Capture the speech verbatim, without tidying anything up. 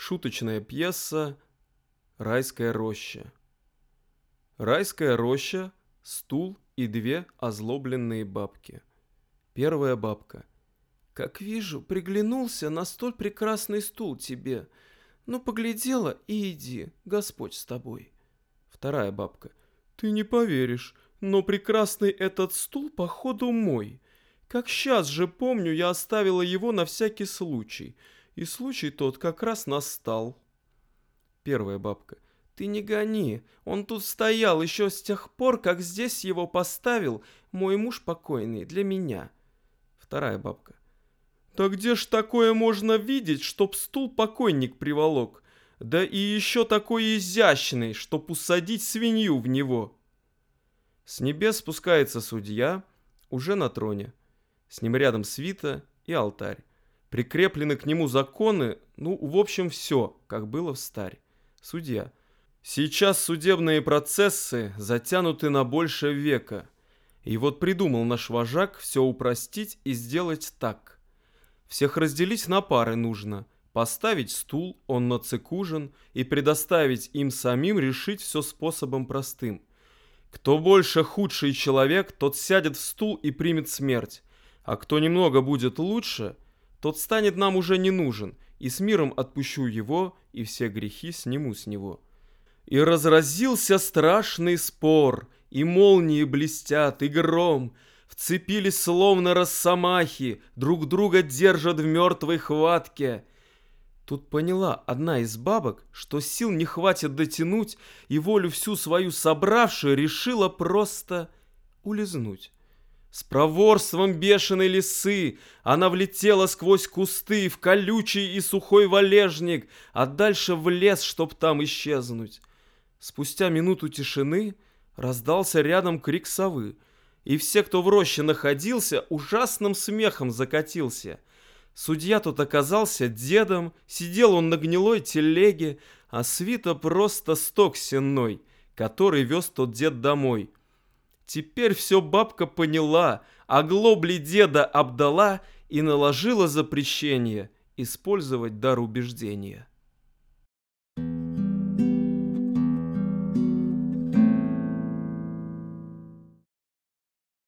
Шуточная пьеса «Райская роща». Райская роща, стул и две озлобленные бабки. Первая бабка. «Как вижу, приглянулся на столь прекрасный стул тебе. Ну, поглядела и иди, Господь с тобой». Вторая бабка. «Ты не поверишь, но прекрасный этот стул, походу, мой. Как сейчас же помню, я оставила его на всякий случай, и случай тот как раз настал». Первая бабка. «Ты не гони, он тут стоял еще с тех пор, как здесь его поставил мой муж покойный для меня». Вторая бабка. «Да где ж такое можно видеть, чтоб стул покойник приволок? Да и еще такой изящный, чтоб усадить свинью в него». С небес спускается судья, уже на троне. С ним рядом свита и алтарь. Прикреплены к нему законы, ну, в общем, все, как было встарь. Судья. Сейчас судебные процессы затянуты на больше века. И вот придумал наш вожак все упростить и сделать так. Всех разделить на пары нужно, поставить стул, он нацикужен, и предоставить им самим решить все способом простым. Кто больше худший человек, тот сядет в стул и примет смерть, а кто немного будет лучше, тот станет нам уже не нужен, и с миром отпущу его, и все грехи сниму с него. И разразился страшный спор, и молнии блестят, и гром. Вцепились словно росомахи, друг друга держат в мертвой хватке. Тут поняла одна из бабок, что сил не хватит дотянуть, и волю всю свою собравшую решила просто улизнуть. С проворством бешеной лисы она влетела сквозь кусты в колючий и сухой валежник, а дальше в лес, чтоб там исчезнуть. Спустя минуту тишины раздался рядом крик совы, и все, кто в роще находился, ужасным смехом закатился. Судья тут оказался дедом, сидел он на гнилой телеге, а свита просто сток сенной, который вез тот дед домой. Теперь все бабка поняла, оглобли деда обдала и наложила запрещение использовать дар убеждения.